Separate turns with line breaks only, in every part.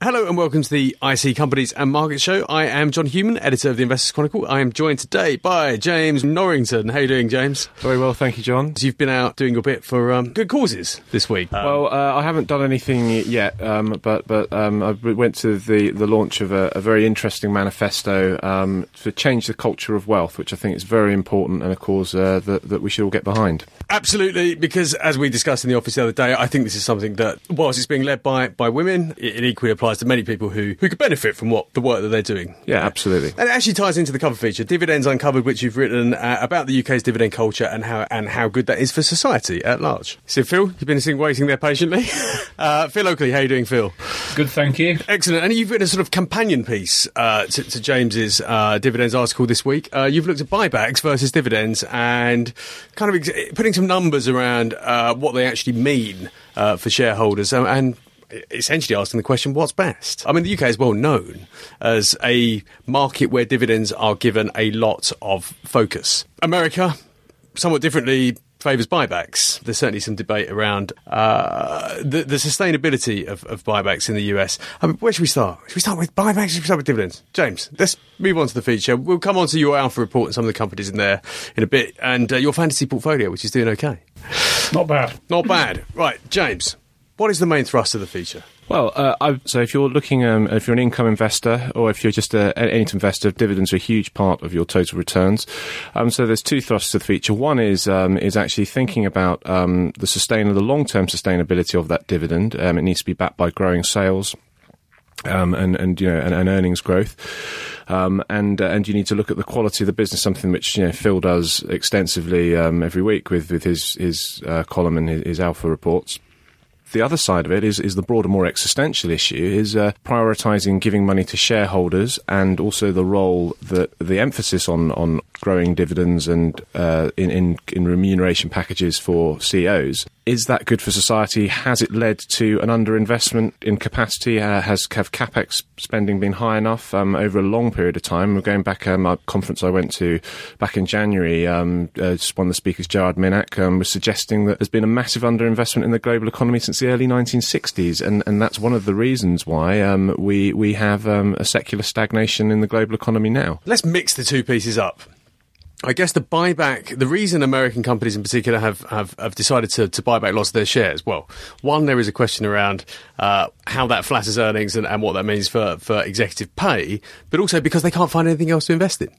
Hello and welcome to the IC Companies and Markets Show. I am John Human, editor of the Investors Chronicle. I am joined today by James Norrington. How are you doing, James?
Very well, thank you, John.
So you've been out doing your bit for good causes this week.
I haven't done anything yet, but I went to the launch of a very interesting manifesto to change the culture of wealth, which I think is very important and a cause that we should all get behind.
Absolutely, because as we discussed in the office the other day, I think this is something that, whilst it's being led by women, it equally applies to many people who could benefit from the work that they're doing.
Yeah, absolutely.
And it actually ties into the cover feature, Dividends Uncovered, which you've written about the UK's dividend culture and how good that is for society at large. So, Phil, you've been sitting waiting there patiently. Phil Oakley, how are you doing, Phil?
Good, thank you.
Excellent. And you've written a sort of companion piece to James's dividends article this week. You've looked at buybacks versus dividends and kind of putting some numbers around what they actually mean for shareholders and essentially asking the question, what's best? I mean, the UK is well known as a market where dividends are given a lot of focus. America, somewhat differently, favours buybacks. There's certainly some debate around the sustainability of buybacks in the US. I mean, where should we start? Should we start with buybacks or should we start with dividends? James, let's move on to the feature. We'll come on to your Alpha report and some of the companies in there in a bit, and your fantasy portfolio, which is doing okay.
Not bad.
Not bad. Right, James, what is the main thrust of the feature?
Well, so if you're looking, if you're an income investor or if you're just any investor, dividends are a huge part of your total returns. So there's two thrusts to the feature. One is actually thinking about the long-term sustainability of that dividend. It needs to be backed by growing sales. And earnings growth, and you need to look at the quality of the business, something which Phil does extensively every week with his column and his Alpha reports. The other side of it is the broader, more existential issue, is prioritising giving money to shareholders and also the role that the emphasis on growing dividends and in remuneration packages for CEOs. Is that good for society? Has it led to an underinvestment in capacity? Have CapEx spending been high enough over a long period of time? We're going back, a conference I went to back in January, one of the speakers, Gerard Minack, was suggesting that there's been a massive underinvestment in the global economy since the early 1960s, and that's one of the reasons why we have a secular stagnation in the global economy now.
Let's mix the two pieces up. I guess the reason American companies in particular have decided to buy back lots of their shares, well, one, there is a question around how that flatters earnings and what that means for executive pay, but also because they can't find anything else to invest in.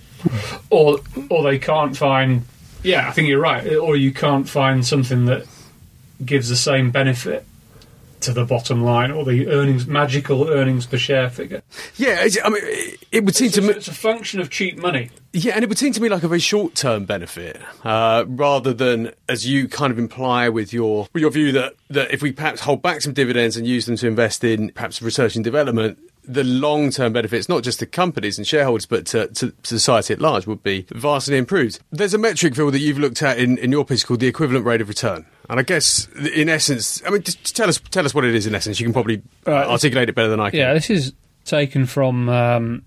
Or they can't find, I think you're right, or you can't find something that gives the same benefit to the bottom line or the magical earnings per share figure.
Yeah, I mean, it would seem to me
it's a function of cheap money.
Yeah, and it would seem to me like a very short-term benefit, rather than, as you kind of imply with your view that if we perhaps hold back some dividends and use them to invest in perhaps research and development, the long-term benefits, not just to companies and shareholders, but to society at large, would be vastly improved. There's a metric, Phil, that you've looked at in your piece called the equivalent rate of return. And I guess, in essence, I mean, just tell us what it is in essence. You can probably articulate it better than I can.
Yeah, this is taken from an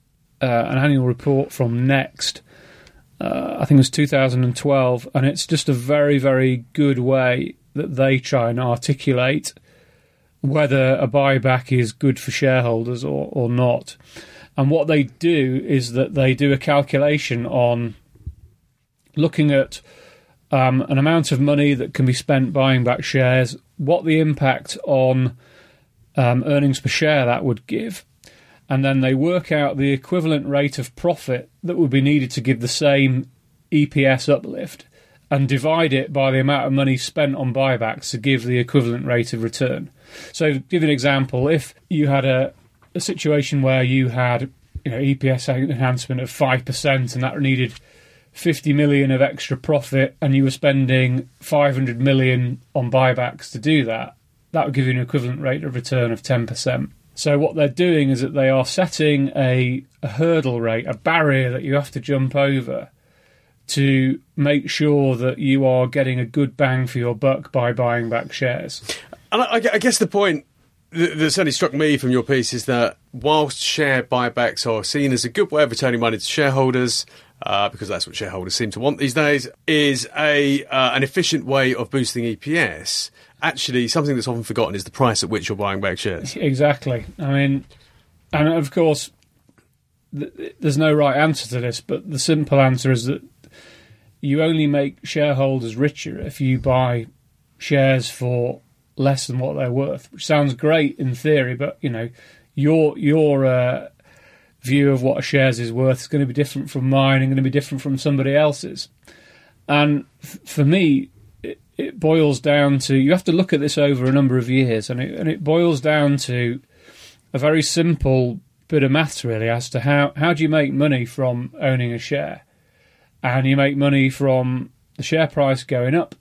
annual report from Next. I think it was 2012, and it's just a very, very good way that they try and articulate whether a buyback is good for shareholders or not. And what they do is that they do a calculation on looking at an amount of money that can be spent buying back shares, what the impact on earnings per share that would give, and then they work out the equivalent rate of profit that would be needed to give the same EPS uplift and divide it by the amount of money spent on buybacks to give the equivalent rate of return. So, to give you an example, if you had a situation where you had EPS enhancement of 5% and that needed 50 million of extra profit and you were spending 500 million on buybacks to do that, that would give you an equivalent rate of return of 10%. So what they're doing is that they are setting a hurdle rate, a barrier that you have to jump over to make sure that you are getting a good bang for your buck by buying back shares.
And I guess the point that certainly struck me from your piece is that whilst share buybacks are seen as a good way of returning money to shareholders, because that's what shareholders seem to want these days, is an efficient way of boosting EPS. Actually, something that's often forgotten is the price at which you're buying back shares.
Exactly. I mean, and of course, there's no right answer to this, but the simple answer is that you only make shareholders richer if you buy shares for less than what they're worth, which sounds great in theory, but your view of what a shares is worth is going to be different from mine and going to be different from somebody else's. And for me, it boils down to, you have to look at this over a number of years, and it boils down to a very simple bit of maths, really, as to how do you make money from owning a share. And you make money from the share price going up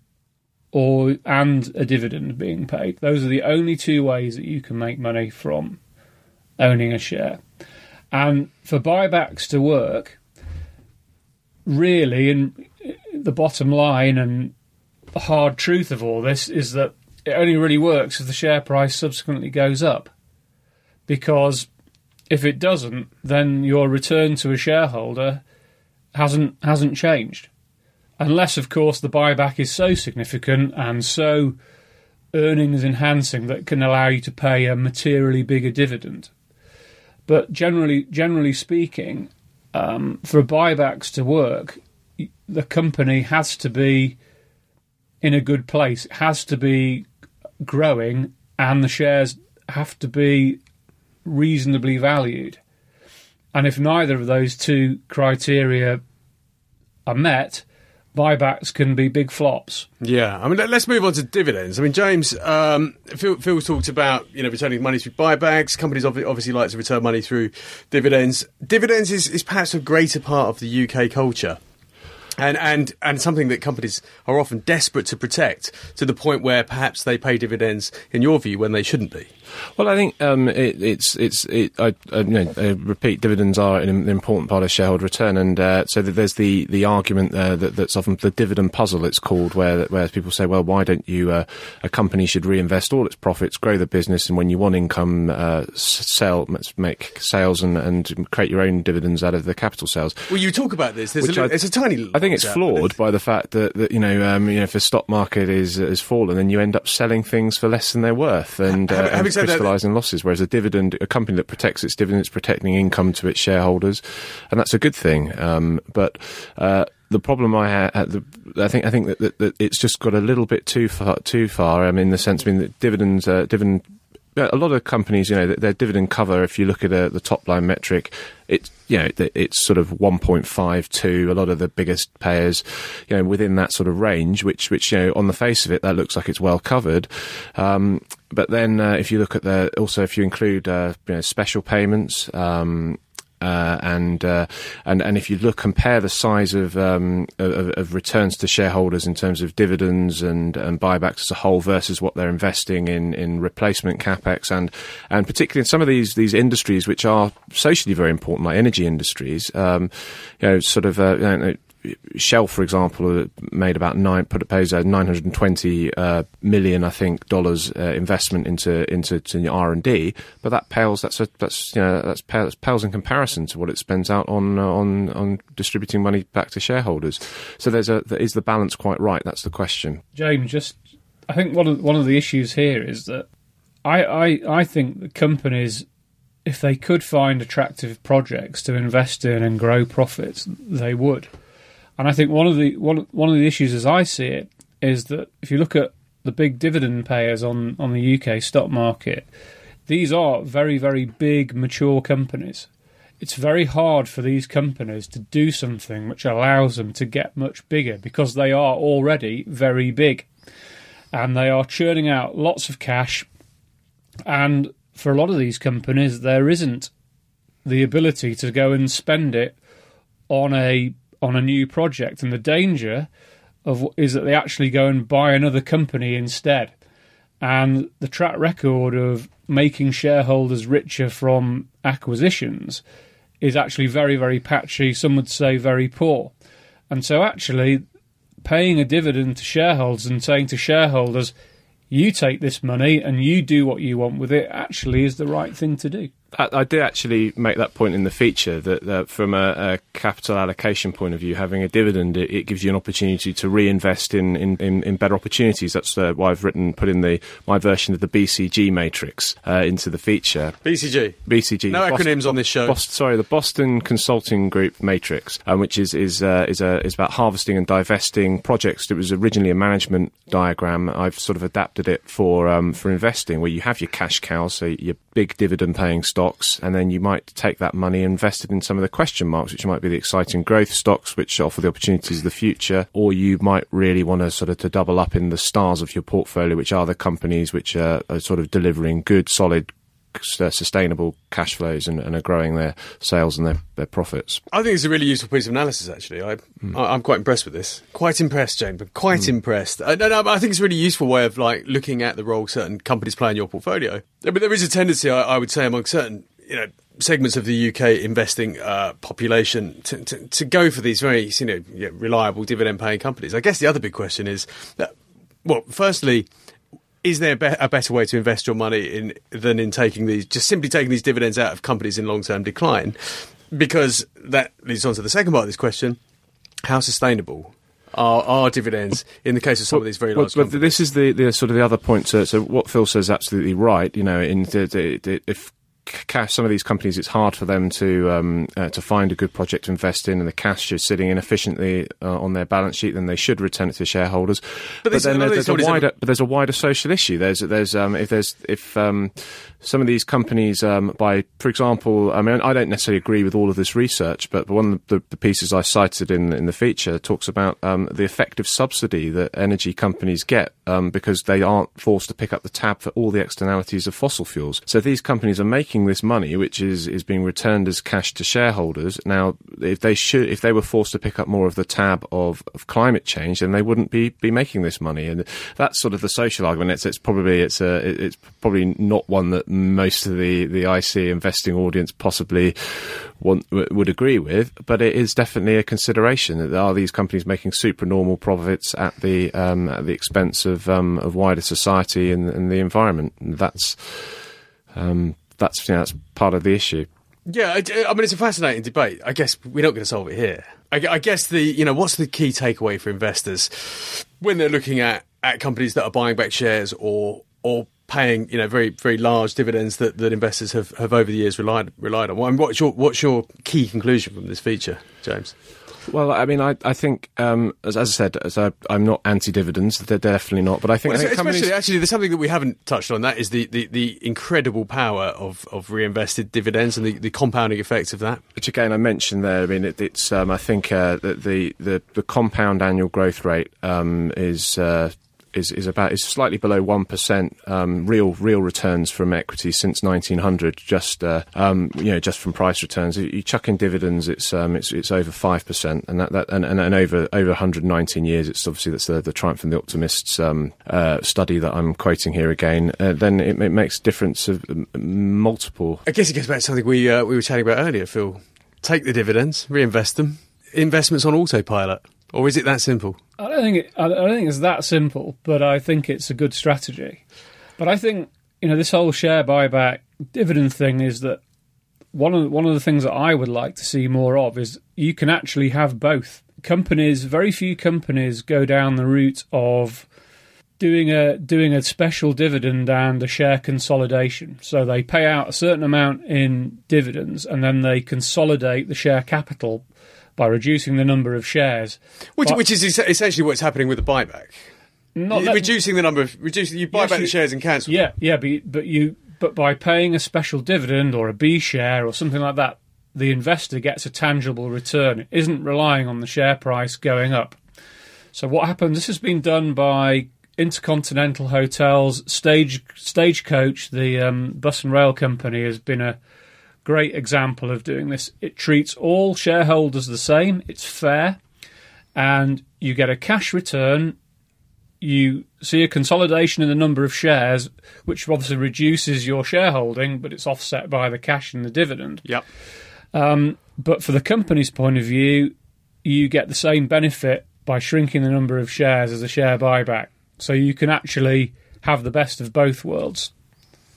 and a dividend being paid. Those are the only two ways that you can make money from owning a share. And for buybacks to work, really, and the bottom line and the hard truth of all this is that it only really works if the share price subsequently goes up. Because if it doesn't, then your return to a shareholder hasn't changed. Unless, of course, the buyback is so significant and so earnings enhancing that it can allow you to pay a materially bigger dividend. But generally speaking, for buybacks to work, the company has to be in a good place. It has to be growing, and the shares have to be reasonably valued. And if neither of those two criteria are met, buybacks can be big flops.
Yeah, I mean, let's move on to dividends. I mean, James, Phil talked about returning money through buybacks. Companies obviously like to return money through dividends. Dividends is perhaps a greater part of the UK culture. And something that companies are often desperate to protect, to the point where perhaps they pay dividends, in your view, when they shouldn't be.
Well, I think I repeat, dividends are an important part of shareholder return, and so there's the argument that's often the dividend puzzle, it's called, where people say, well, why don't you? A company should reinvest all its profits, grow the business, and when you want income, make sales and create your own dividends out of the capital sales.
Well, you talk about this. It's a tiny.
I think it's flawed by the fact that if the stock market has fallen, then you end up selling things for less than they're worth, and crystallising losses. Whereas a company that protects its dividends, protecting income to its shareholders, and that's a good thing. But the problem I think that it's just got a little bit too far. In the sense, that dividends. A lot of companies, their dividend cover, if you look at the top line metric, it's sort of 1.52. A lot of the biggest payers, within that sort of range, which on the face of it, that looks like it's well covered. But then if you look at if you include special payments, and if you compare the size of returns to shareholders in terms of dividends and buybacks as a whole versus what they're investing in replacement capex and particularly in some of these industries which are socially very important, like energy industries, Shell, for example, made about pays a $920 million, I think, dollars investment into R&D, but that pales in comparison to what it spends out on distributing money back to shareholders. So is the balance quite right? That's the question.
James, I think one of the issues here is that I think the companies, if they could find attractive projects to invest in and grow profits, they would. And I think one of the issues, as I see it, is that if you look at the big dividend payers on the UK stock market, these are very, very big, mature companies. It's very hard for these companies to do something which allows them to get much bigger because they are already very big. And they are churning out lots of cash. And for a lot of these companies, there isn't the ability to go and spend it on a new project, and the danger is that they actually go and buy another company instead. And the track record of making shareholders richer from acquisitions is actually very, very patchy, some would say very poor. And so actually paying a dividend to shareholders and saying to shareholders, you take this money and you do what you want with it, actually is the right thing to do.
I did actually make that point in the feature that from a capital allocation point of view, having a dividend, it gives you an opportunity to reinvest in better opportunities. That's why I've put in my version of the BCG matrix into the feature.
BCG. No acronyms on this show.
The Boston Consulting Group matrix, which is about harvesting and divesting projects. It was originally a management diagram. I've sort of adapted it for investing, where you have your cash cows, so your big dividend-paying stocks, and then you might take that money and invest it in some of the question marks, which might be the exciting growth stocks, which offer the opportunities of the future, or you might really want to sort of to double up in the stars of your portfolio, which are the companies which are sort of delivering good, solid, sustainable cash flows and are growing their sales and their profits.
I think it's a really useful piece of analysis, actually. I'm quite impressed with this. Quite impressed, Jane, but quite impressed. I think it's a really useful way of looking at the role certain companies play in your portfolio. But there is a tendency, I would say, among certain segments of the UK investing population to go for these very reliable dividend-paying companies. I guess the other big question is, firstly, is there a better way to invest your money than in simply taking these dividends out of companies in long-term decline? Because that leads on to the second part of this question: how sustainable are dividends in the case of some of these very large companies?
But this is the sort of the other point. So what Phil says is absolutely right. If some of these companies, it's hard for them to find a good project to invest in, and the cash is sitting inefficiently on their balance sheet, then they should return it to shareholders. But there's a wider social issue. If some of these companies, for example, I mean, I don't necessarily agree with all of this research, but one of the pieces I cited in the feature talks about the effective subsidy that energy companies get because they aren't forced to pick up the tab for all the externalities of fossil fuels. So these companies are making this money, which is being returned as cash to shareholders. Now, if they were forced to pick up more of the tab of climate change, then they wouldn't be making this money. And that's sort of the social argument. It's probably not one that most of the IC investing audience possibly would agree with, but it is definitely a consideration. Are these companies making supernormal profits at the expense of wider society and the environment? That's part of the issue.
Yeah, I mean, it's a fascinating debate. I guess we're not going to solve it here. I guess what's the key takeaway for investors when they're looking at companies that are buying back shares or paying very, very large dividends that investors have over the years relied on? What's your key conclusion from this feature, James?
Well, I mean, I think, as I said, I'm not anti-dividends. They're definitely not. But I think,
actually, there's something that we haven't touched on. That is the incredible power of reinvested dividends and the compounding effects of that.
Which again, I mentioned there. I mean, it's I think that the compound annual growth rate is slightly below 1% real returns from equity since 1900. Just from price returns. You chuck in dividends, it's over 5%, and over 119 years, it's obviously that's the Triumph and the Optimists study that I'm quoting here again. Then it makes a difference of multiple.
I guess it gets back to something we were chatting about earlier, Phil. Take the dividends, reinvest them. Investments on autopilot. Or is it that simple?
I don't think it's that simple, but I think it's a good strategy. But I think this whole share buyback dividend thing is that one of the things that I would like to see more of is you can actually have both. Very few companies go down the route of doing a special dividend and a share consolidation. So they pay out a certain amount in dividends and then they consolidate the share capital by reducing the number of shares.
Which is essentially what's happening with the buyback. You buy back the shares and cancel.
Yeah, but by paying a special dividend or a B share or something like that, the investor gets a tangible return. It isn't relying on the share price going up. So what happens, this has been done by Intercontinental Hotels, Stagecoach, the bus and rail company, has been a great example of doing this. It treats all shareholders the same, it's fair, and you get a cash return. You see a consolidation in the number of shares, which obviously reduces your shareholding, but it's offset by the cash and the dividend.
Yep.
But for the company's point of view, you get the same benefit by shrinking the number of shares as a share buyback. So you can actually have the best of both worlds.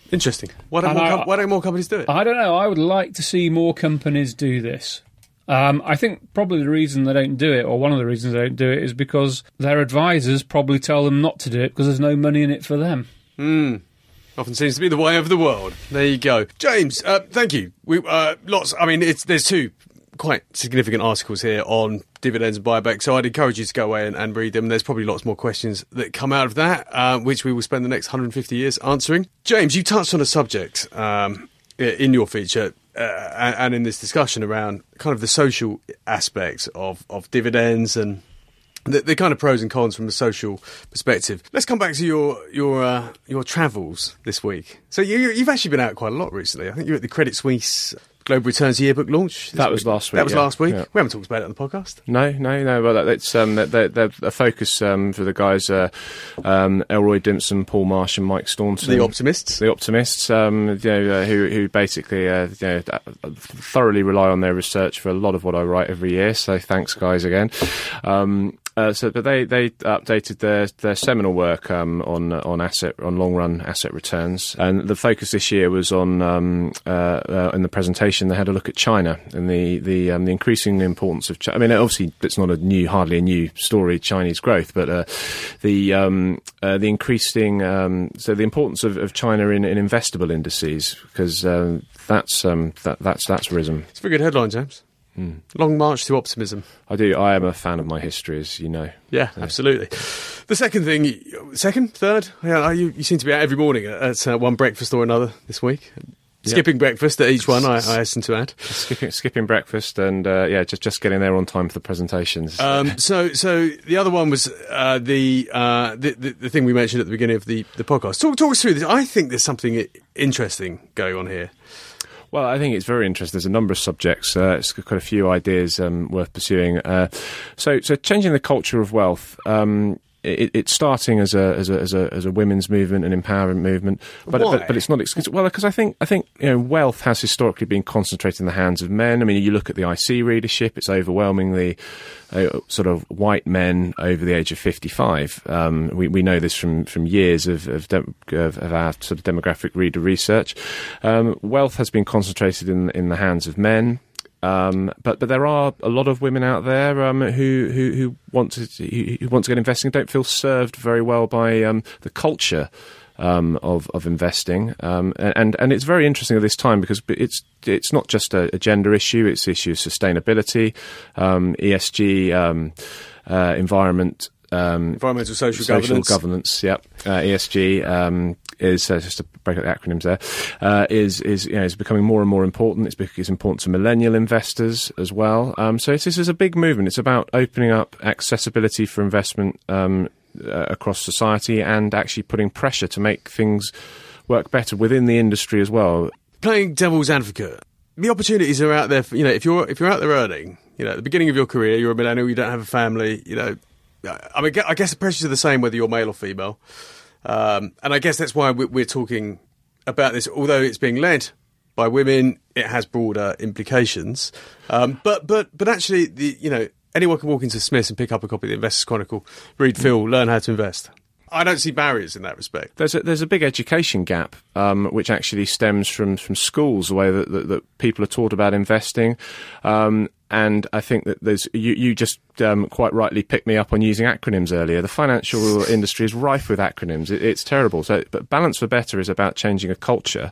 Interesting. Why don't more companies do it?
I don't know. I would like to see more companies do this. I think probably the reason they don't do it, or one of the reasons they don't do it, is because their advisors probably tell them not to do it because there's no money in it for them.
Often seems to be the way of the world. There you go. James, thank you. There's two quite significant articles here on dividends and buybacks, so I'd encourage you to go away and read them. There's probably lots more questions that come out of that, which we will spend the next 150 years answering. James, you touched on a subject in your feature and in this discussion around kind of the social aspects of dividends and the kind of pros and cons from a social perspective. Let's come back to your travels this week. So you've actually been out quite a lot recently. I think you're at the Credit Suisse Global Returns Yearbook launch.
That was last week.
That was last week.
Yeah.
We haven't talked about it on the podcast.
No. Well, it's a focus for the guys, Elroy Dimpson, Paul Marsh, and Mike Staunton.
The optimists.
Who basically thoroughly rely on their research for a lot of what I write every year. So thanks, guys, again. But they updated their seminal work on long run asset returns, and the focus this year was on in the presentation they had a look at China and the increasing importance of China. I mean, obviously it's not hardly a new story, Chinese growth, but the increasing the importance of China in investable indices, because that's risen.
It's a very good headline, James. Long march to optimism.
I do. I am a fan of my history, as you know.
Yeah, absolutely. The third? Yeah, you seem to be out every morning at one breakfast or another this week. Skipping breakfast at each one, I hasten to add.
Skipping breakfast and just getting there on time for the presentations.
So the other one was the thing we mentioned at the beginning of the podcast. Talk us through this. I think there's something interesting going on here.
Well, I think it's very interesting. There's a number of subjects. It's quite a few ideas worth pursuing. So changing the culture of wealth. It's starting as a women's movement, an empowerment movement, but it's not exclusive. Well, because I think wealth has historically been concentrated in the hands of men. I mean, you look at the IC readership; it's overwhelmingly sort of white men over the age of 55. We know this from years of our sort of demographic reader research. Wealth has been concentrated in the hands of men. But there are a lot of women out there who want to get investing, don't feel served very well by the culture of investing, and it's very interesting at this time because it's not just a gender issue; it's the issue of sustainability, ESG,
environmental social governance.
Yep, ESG. Is just to break up the acronyms there, is becoming more and more important. It's important to millennial investors as well. So this is a big movement. It's about opening up accessibility for investment across society and actually putting pressure to make things work better within the industry as well.
Playing devil's advocate, the opportunities are out there. If you're out there earning, at the beginning of your career, you're a millennial, you don't have a family. I guess the pressures are the same whether you're male or female. And I guess that's why we're talking about this. Although it's being led by women, it has broader implications. But actually, anyone can walk into Smith's and pick up a copy of the Investors Chronicle, read Phil, learn how to invest. I don't see barriers in that respect.
There's a big education gap, which actually stems from schools, the way that people are taught about investing. And I think that you just quite rightly picked me up on using acronyms earlier. The financial industry is rife with acronyms. It's terrible. But Balance for Better is about changing a culture.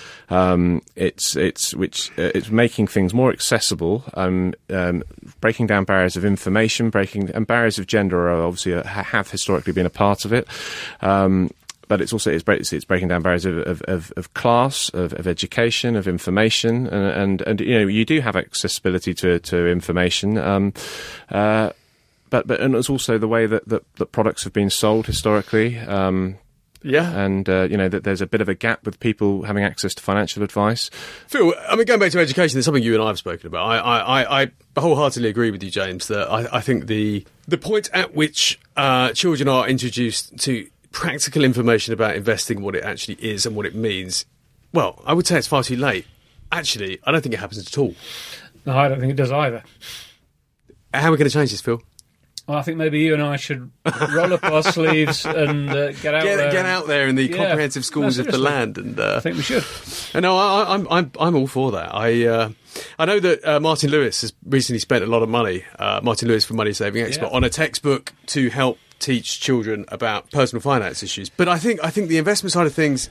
It's making things more accessible, breaking down barriers of information, and barriers of gender are obviously have historically been a part of it. But it's breaking down barriers of class, of education, of information, and you do have accessibility to information. But it's also the way that products have been sold historically. And that there's a bit of a gap with people having access to financial advice.
Phil, going back to education, there's something you and I have spoken about. I wholeheartedly agree with you, James, that I think the point at which children are introduced to practical information about investing, what it actually is and what it means, well, I would say it's far too late. Actually, I don't think it happens at all.
No, I don't think it does either.
How are we going to change this, Phil?
Well, I think maybe you and I should roll up our sleeves and get out there.
Get out there in the comprehensive schools of the land. And
I think we should.
No, I'm all for that. I know that Martin Lewis has recently spent a lot of money, Martin Lewis from Money Saving Expert, on a textbook to help teach children about personal finance issues. But I think the investment side of things,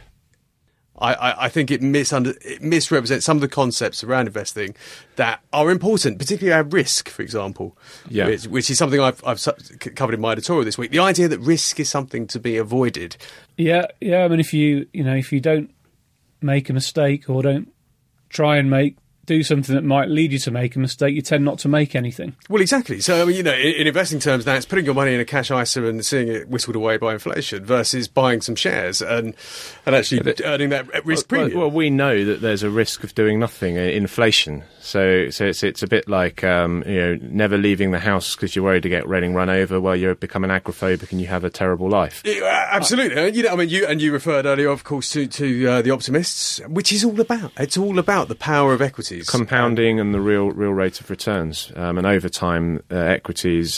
I think it misrepresents some of the concepts around investing that are important, particularly around risk, for example, which is something I've covered in my editorial this week. The idea that risk is something to be avoided.
Yeah. I mean, if you don't make a mistake or don't try and do something that might lead you to make a mistake, you tend not to make anything.
Well, exactly. So, I mean, in investing terms, now it's putting your money in a cash ISA and seeing it whistled away by inflation versus buying some shares and actually earning that risk premium.
Well, we know that there's a risk of doing nothing, inflation. So it's a bit like never leaving the house because you're worried to get run over. Well, you become an agoraphobic and you have a terrible life.
Yeah, absolutely. You referred earlier, of course, to the optimists, which is all about. It's all about the power of equities.
Compounding and the real rate of returns, and over time, equities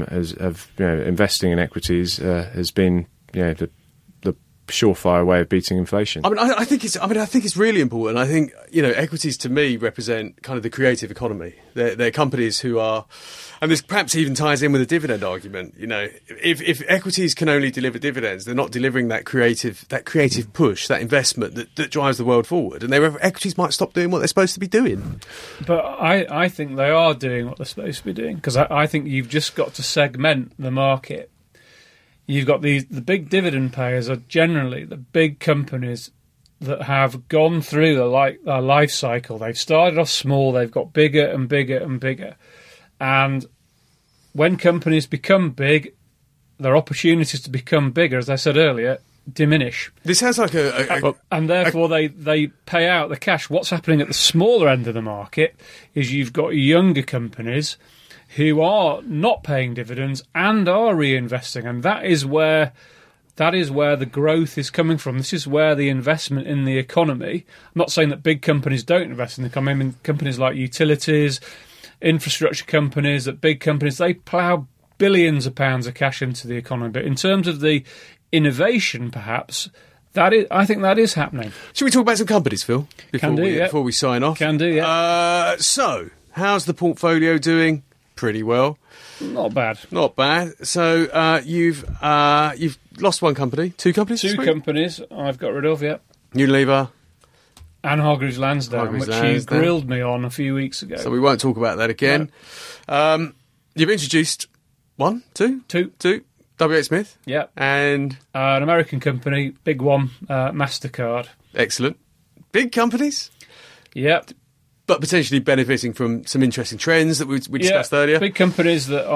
investing in equities has been the surefire way of beating inflation.
I think it's really important. I think equities to me represent kind of the creative economy. They're companies who are, and this perhaps even ties in with the dividend argument. If equities can only deliver dividends, they're not delivering that creative push, that investment that drives the world forward. And equities might stop doing what they're supposed to be doing.
But I think they are doing what they're supposed to be doing, because I think you've just got to segment the market. You've got the big dividend payers are generally the big companies that have gone through their life cycle. They've started off small, they've got bigger and bigger and bigger. And when companies become big, their opportunities to become bigger, as I said earlier, diminish.
This has like
and therefore they pay out the cash. What's happening at the smaller end of the market is you've got younger companies who are not paying dividends and are reinvesting, and that is where the growth is coming from. This is where the investment in the economy. I'm not saying that big companies don't invest in the economy. I mean, companies like utilities, infrastructure companies, that big companies, they plough billions of pounds of cash into the economy. But in terms of the innovation, perhaps, I think that is happening.
Should we talk about some companies, Phil? Before we sign off?
Can do, yeah.
So, how's the portfolio doing? Pretty well.
Not bad.
So you've lost one company, two companies.
Two companies I've got rid of. Yeah.
Unilever
and Hargreaves Lansdown, which you grilled me on a few weeks ago.
So we won't talk about that again. No. You've introduced two. W.H. Smith.
Yeah.
And
an American company, big one, MasterCard.
Excellent. Big companies.
Yep.
But potentially benefiting from some interesting trends that we discussed earlier.
Big companies that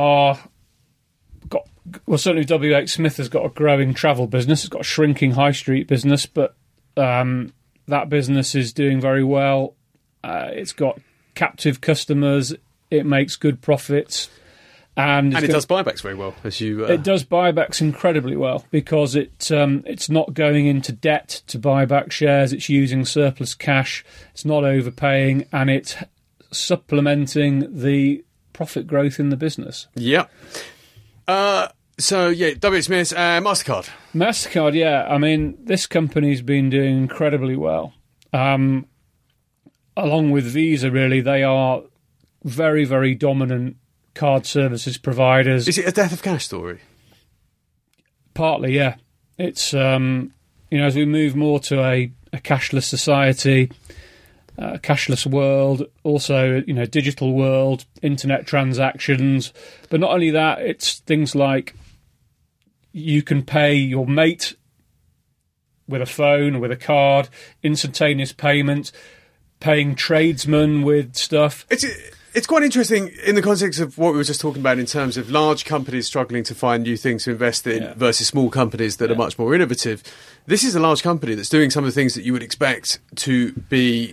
certainly W.H. Smith has got a growing travel business. It's got a shrinking high street business, but that business is doing very well. It's got captive customers. It makes good profits. And it
does buybacks very well, as you.
It does buybacks incredibly well because it's not going into debt to buy back shares. It's using surplus cash. It's not overpaying, and it's supplementing the profit growth in the business.
Yeah. W.H. Smith and MasterCard.
MasterCard, yeah. I mean, this company's been doing incredibly well. Along with Visa, really, they are very, very dominant card services providers.
Is it a death of cash story?
Partly, yeah. It's as we move more to a cashless society, cashless world, also digital world, internet transactions. But not only that, it's things like you can pay your mate with a phone or with a card, instantaneous payment, paying tradesmen with stuff.
It's quite interesting in the context of what we were just talking about in terms of large companies struggling to find new things to invest in versus small companies that are much more innovative. This is a large company that's doing some of the things that you would expect to be,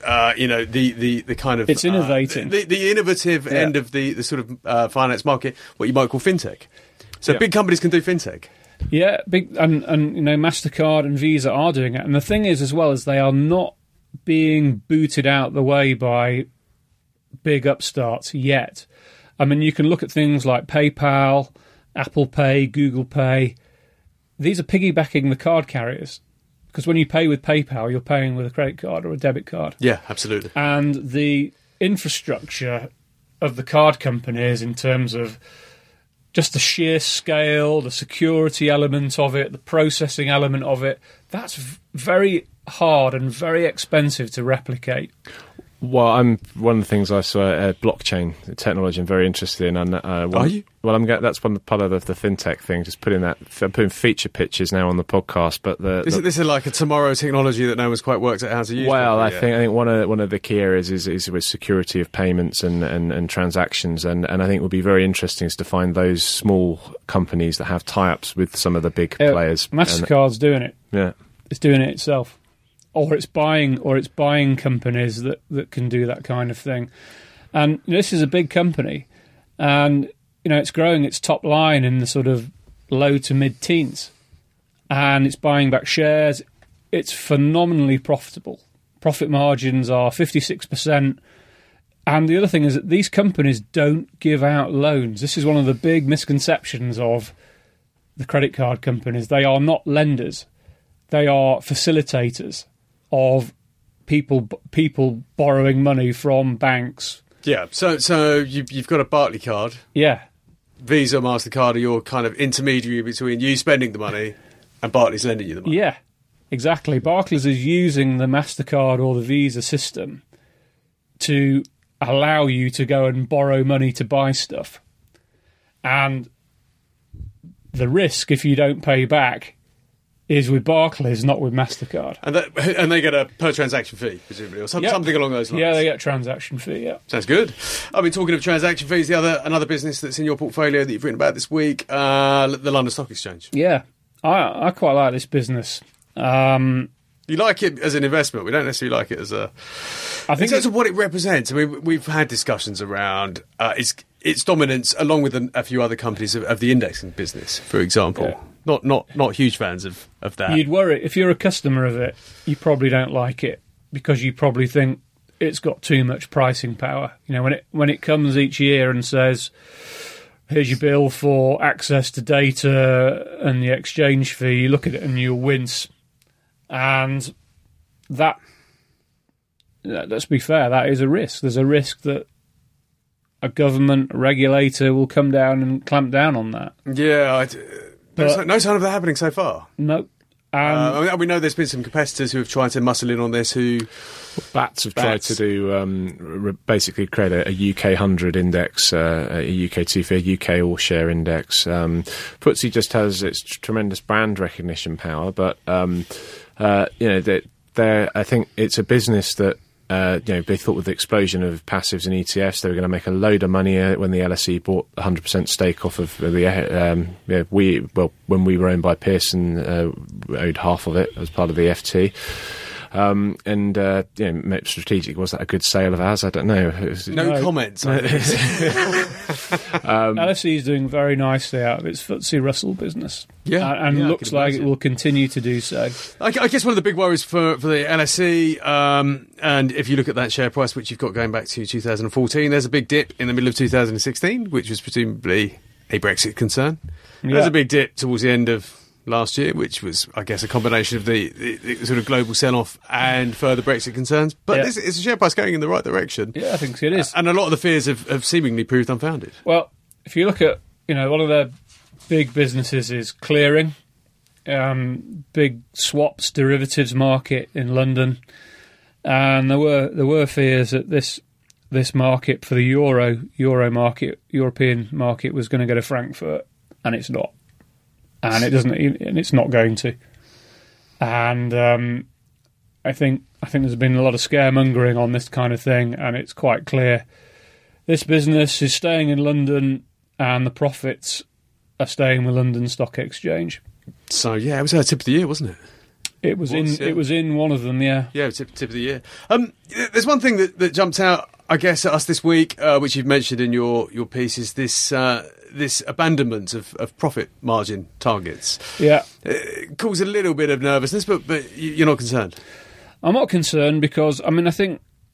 the kind of...
It's innovating.
The innovative end of the sort of finance market, what you might call fintech. So big companies can do fintech.
Yeah, big and MasterCard and Visa are doing it. And the thing is, as well, as they are not being booted out the way by big upstarts yet. I mean, you can look at things like PayPal, Apple Pay, Google Pay. These are piggybacking the card carriers. Because when you pay with PayPal, you're paying with a credit card or a debit card.
Yeah, absolutely.
And the infrastructure of the card companies in terms of just the sheer scale, the security element of it, the processing element of it, that's very hard and very expensive to replicate.
Well, one of the things I saw blockchain technology I'm very interested in. And
are you?
Well, that's part of the fintech thing. Just putting feature pitches now on the podcast. But this Well, I think one of the key areas is with security of payments and transactions, and I think it will be very interesting to find those small companies that have tie-ups with some of the big players.
MasterCard's doing it.
Yeah,
it's doing it itself. Or it's buying companies that can do that kind of thing. And this is a big company, and it's growing its top line in the sort of low to mid-teens, and it's buying back shares. It's phenomenally profitable. Profit margins are 56%. And the other thing is that these companies don't give out loans. This is one of the big misconceptions of the credit card companies. They are not lenders. They are facilitators of people borrowing money from banks.
Yeah, so you've got a Barclays card.
Yeah.
Visa, MasterCard are your kind of intermediary between you spending the money and Barclays lending you the money.
Yeah, exactly. Barclays is using the MasterCard or the Visa system to allow you to go and borrow money to buy stuff. And the risk, if you don't pay back, is with Barclays, not with MasterCard.
And they get a per transaction fee, presumably, or something along those lines.
Yeah, they get a transaction fee, yeah.
Sounds good. I mean, talking of transaction fees, another business that's in your portfolio that you've written about this week, the London Stock Exchange.
Yeah, I quite like this business.
You like it as an investment. We don't necessarily like it as a... I think in terms of what it represents, I mean, we've had discussions around its dominance, along with a few other companies of the indexing business, for example.
Yeah.
Not huge fans of that.
You'd worry, if you're a customer of it, you probably don't like it because you probably think it's got too much pricing power. When it comes each year and says, here's your bill for access to data and the exchange fee, you look at it and you'll wince. And that, let's be fair, that is a risk. There's a risk that a government, a regulator will come down and clamp down on that.
Yeah, no sign of that happening so far.
No.
We know there's been some competitors who have tried to muscle in on this.
Bats have tried to do basically create a UK 100 index, a UK 250, UK all share index. FTSE just has its tremendous brand recognition power, but I think it's a business that. They thought with the explosion of passives and ETFs, they were going to make a load of money when the LSE bought 100% stake off of when we were owned by Pearson, owed half of it as part of the FT. Strategic, was that a good sale of ours? I don't know.
No comments.
LSE is doing very nicely out of its FTSE Russell business.
Yeah,
and looks like it will continue to do so.
I guess one of the big worries for the LSE, and if you look at that share price, which you've got going back to 2014, there's a big dip in the middle of 2016, which was presumably a Brexit concern. Yeah. There's a big dip towards the end of last year, which was, I guess, a combination of the sort of global sell-off and further Brexit concerns. But it's a share price going in the right direction.
Yeah, I think it is.
And a lot of the fears have seemingly proved unfounded.
Well, if you look at, one of the big businesses is clearing, big swaps, derivatives market in London. And there were fears that this market for the Euro market, European market, was going to go to Frankfurt, and it's not. And it doesn't, and it's not going to. And I think there's been a lot of scaremongering on this kind of thing, and it's quite clear this business is staying in London, and the profits are staying with London Stock Exchange.
So yeah, it was our tip of the year, wasn't it?
It was in one of them, yeah.
Yeah, tip of the year. There's one thing that jumped out, I guess, at us this week, which you've mentioned in your piece, is this abandonment of profit margin targets.
Yeah.
It caused a little bit of nervousness, but you're not concerned?
I'm not concerned because, I think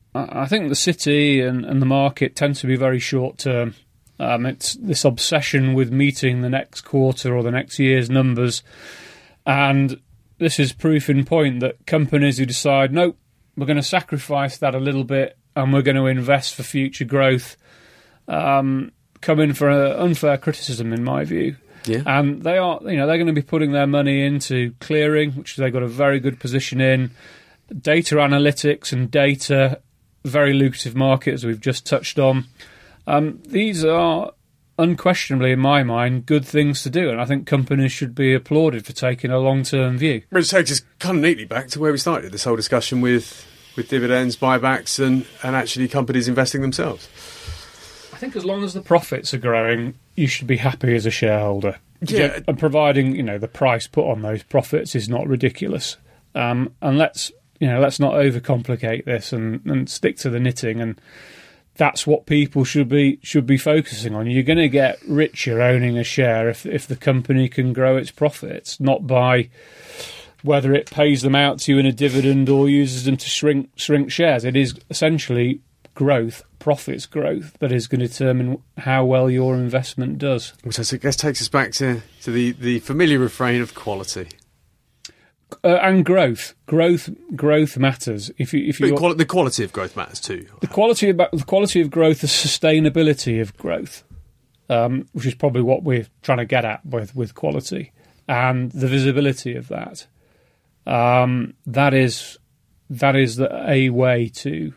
I think the city and the market tend to be very short term. It's this obsession with meeting the next quarter or the next year's numbers. And this is proof in point that companies who decide, nope, we're going to sacrifice that a little bit and we're going to invest for future growth, come in for unfair criticism, in my view.
Yeah.
And they're going to be putting their money into clearing, which they've got a very good position in, data analytics and data, very lucrative market, as we've just touched on. These are unquestionably, in my mind, good things to do, and I think companies should be applauded for taking a long-term view.
Which takes us kind of neatly back to where we started this whole discussion with dividends, buybacks, and actually companies investing themselves.
I think as long as the profits are growing, you should be happy as a shareholder.
Yeah.
And providing, the price put on those profits is not ridiculous. And let's not overcomplicate this and stick to the knitting. And that's what people should be focusing on. You're going to get richer owning a share if the company can grow its profits, not by whether it pays them out to you in a dividend or uses them to shrink shares. It is essentially growth, profits growth, that is going to determine how well your investment does. Which
I guess takes us back to the familiar refrain of quality.
And growth matters.
The quality of growth matters too.
The quality of growth, the sustainability of growth, which is probably what we're trying to get at with quality, and the visibility of that. That is a way to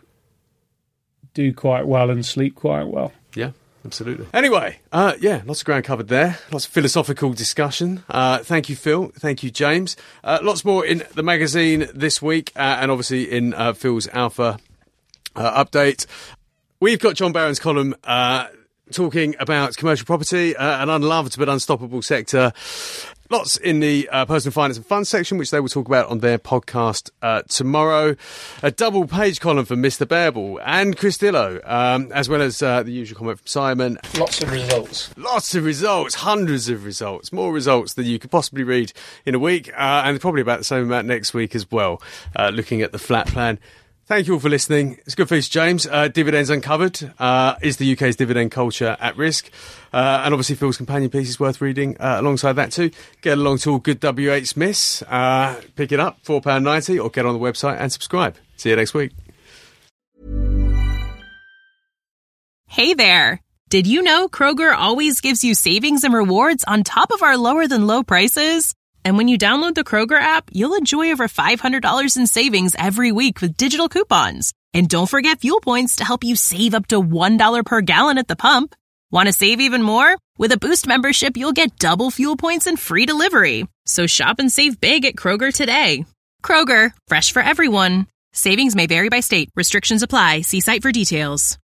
do quite well and sleep quite well.
Yeah. Absolutely. Anyway, lots of ground covered there. Lots of philosophical discussion. Thank you, Phil. Thank you, James. Lots more in the magazine this week, and obviously in Phil's Alpha update. We've got John Barron's column talking about commercial property, an unloved but unstoppable sector. Lots in the personal finance and funds section, which they will talk about on their podcast tomorrow. A double-page column from Mr. Bearable and Chris Dillow, as well as the usual comment from Simon.
Lots of results.
Lots of results, hundreds of results, more results than you could possibly read in a week, and probably about the same amount next week as well, looking at the flat plan. Thank you all for listening. It's a good feast, James. Dividends Uncovered. Is the UK's dividend culture at risk? And obviously Phil's companion piece is worth reading alongside that too. Get along to all good WH Smiths. Pick it up, £4.90, or get on the website and subscribe. See you next week.
Hey there. Did you know Kroger always gives you savings and rewards on top of our lower than low prices? And when you download the Kroger app, you'll enjoy over $500 in savings every week with digital coupons. And don't forget fuel points to help you save up to $1 per gallon at the pump. Want to save even more? With a Boost membership, you'll get double fuel points and free delivery. So shop and save big at Kroger today. Kroger, fresh for everyone. Savings may vary by state. Restrictions apply. See site for details.